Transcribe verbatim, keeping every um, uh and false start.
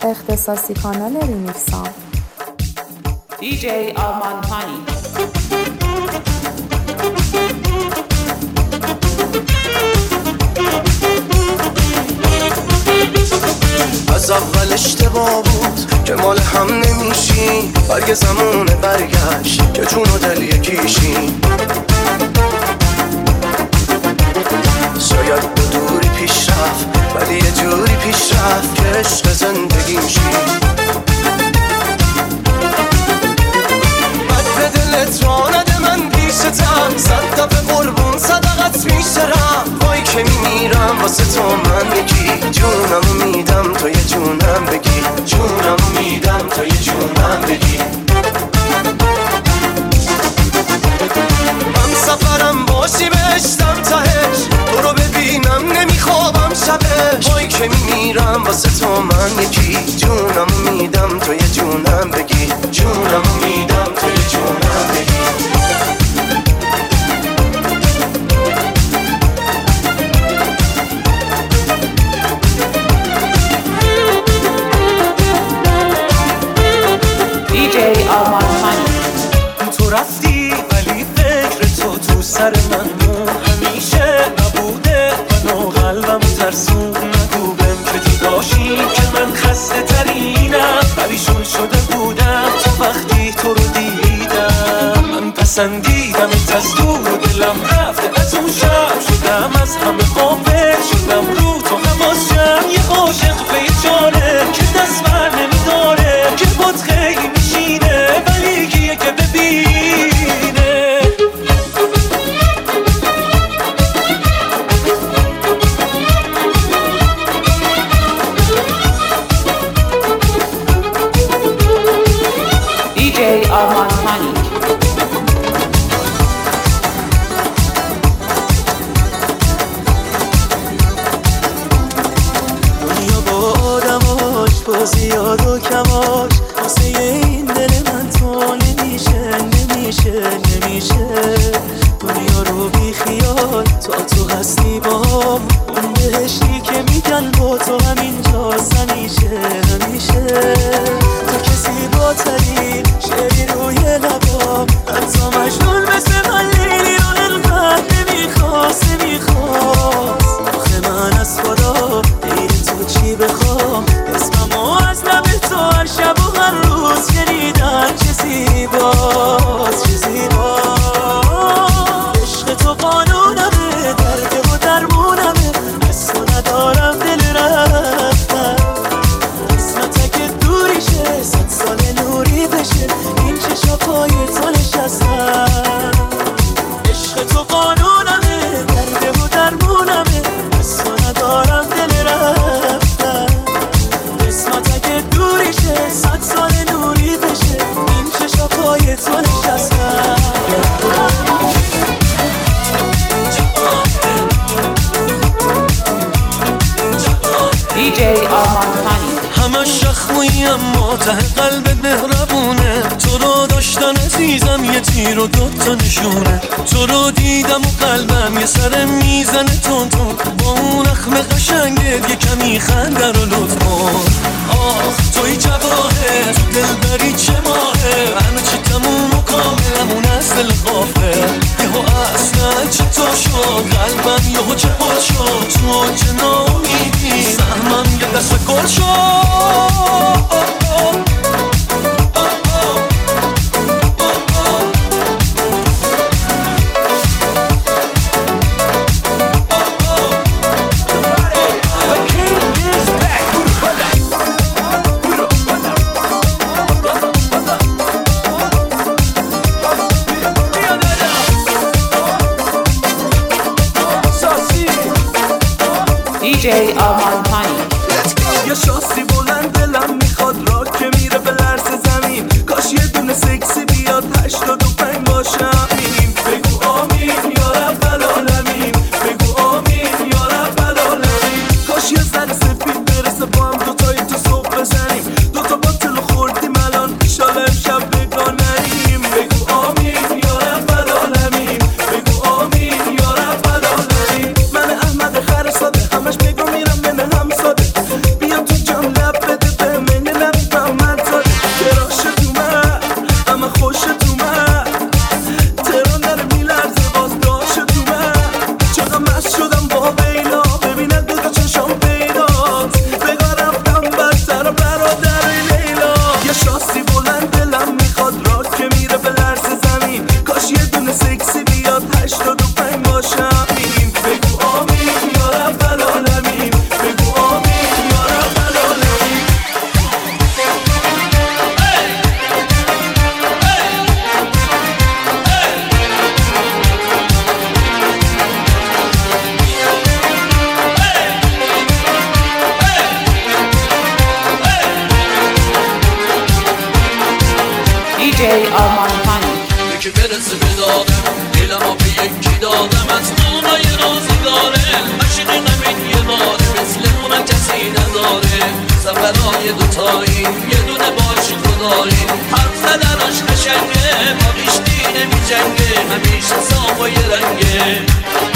اختصاصی کانال ریمیکسام دی جی آرمان پانی. از اول اشتباه بود که مال هم نمیشی، برگ زمونه برگشت که جون و دل یکیشی. شاید به دوری پیش رفت ولی یه جوری پیش رفت که عشق زندگی میشی. بد به دلت را نده من پیشتم، صد دفعه قربون صدقت میشترم. وای که میمیرم واسه تو من یکی، جونمو میدم تو یه جونم بگی، جونمو میدم تو یه جونم بگی. من سفرم باشی بهشتم تهش، تو رو ببینم نمیخوابم شبش. وای که میمیرم واسه تو من یکی، جونمو میدم تو یه جونم بگی، جونمو میدم تو یه جونم بگی. دی جی آرمان پانی. تو رفتی ولی فکر تو تو سر من مو همیشه نبوده، منو قلبم ترسون. نگو بهم که تو باشی که من خسته ترینم، پریشون شده بودم تو وقتی تو رو دیدم. من پسندیدم از دور دلم رفته، از اون شب شدم از همه غافل شدم. رو تو حواسم یه عاشق پیچانه که دست بر نمیداره، که بود خیلی میشینه ولی کیه که ببینه. دی جی آرمان پانی. دنیا با آدماش با زیاد و کماش، واسه این دل من تو نمیشه نمیشه نمیشه. دنیا رو بی خیال تا تو هستی بام، اون بهشتی که میگن با تو همینجا همیشه همیشه. تو کسی با ترین شعری روی لبام، حتی مجنون مثل من لیلی رو انقدر نمیخواست نمیخواست. آخه من از خدا غیر تو چی بخوام، اسممو از لب تو هر شب و هر روز شنیدن. چه زیباست چه زیباست، عشق تو قانونمه، درد و درمونمه. از تو ندارم دل رفتن، قسمت که دوری شه صد سال نوری بشه. این چشا پای تو نشستن، عشق تو قانونمه، درد و درمونمه. از تو ندارم دل رفتن، قسمت که دوری شه صد سال نوری بشه. این چشا پای تو نشستن. دی جی آرمان پانی. همش شخمویی اما ته قلبت مهربونه. تو رو داشتن عزیزم یه تیر و دوتا نشونه. تو رو دیدم و قلبم یه سر میزنه تون تون. با اون اخم قشنگت یه کمی خنده رو لطف کن. آخ توی جواهر تو دل بری چه ماهه، همه چی تموم و کاملمون از دل خافه. یهو اصلا چطور شد قلبم یهو چه پل شد، تو چه نامیدی سهمم یه دست گل شد. دی جی آرمان پانی. یه شاسی بلند دلم میخواد، را که میره به لرز زمین. کاش یه دونه سکسی بیاد هشتاد و پنج باشه همین. بگو آمین یا رب العالمین، بگو آمین یا رب العالمین. کاش یه زن سفید برسه با هم دوتایی تو صبح بزنیم. دوتا باطل خوردیم الان ایشالا امشب بگانریم. بگو آمین یا رب العالمین، بگو آمین یا رب العالمین. من احمد خر ساده همش بگو میرم من هم ساده. بیا تو جام لب بده به من خدایی یه دونه باش خدایی حرف زدناش قشنگه با بیشتی نمی جنگه همیشه صاف و یه رنگه